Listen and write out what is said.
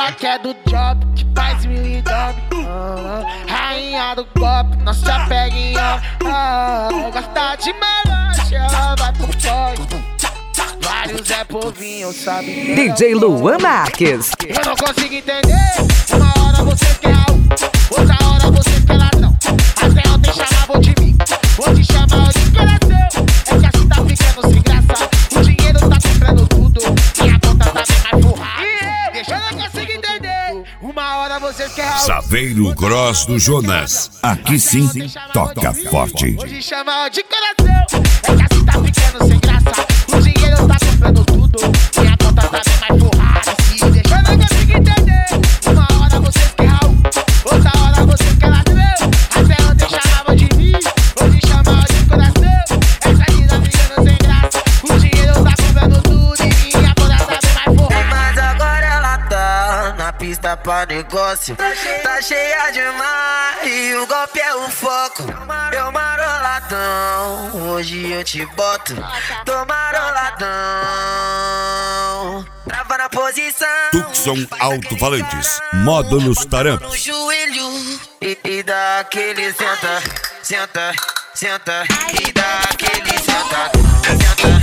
Ela quer do job, que faz mil e dobre. Rainha do golpe, não se apega em ó. Gosta de malocha, vai pro toque. Vários é povinho, sabe? DJ Luan Marques. Eu não consigo entender. Uma hora você quer algo, outra hora você quer ladrão. Até ontem chamavam de mim, hoje chamam de coração. É que assim tá ficando sem graça. O dinheiro tá comprando tudo e a conta tá bem mais forrada. Deixa eu não consigo entender. Uma hora você quer algo, Saveiro Gross do Jonas. Aqui sim, toca forte. hoje chamam de coração. É que assim tá ficando sem graça. O dinheiro tá comprando tudo e a conta tá bem mais forrada. Se deixa eu não consigo entender. Uma hora você quer algo, outra hora você quer ladrão. Até ontem chamavam de mim, hoje chamam de coração. Essa vida ficando sem graça. O dinheiro tá comprando tudo e a conta tá bem mais forrada. Mas agora ela tá na pista pra negócio. Tá cheia demais e o golpe é o foco. Eu maroladão, hoje eu te boto. Tô maroladão, trava na posição. Tucson Alto-Falantes. Módulos No Tarampos. joelho e dá aquele senta, senta, senta. E dá aquele senta, senta.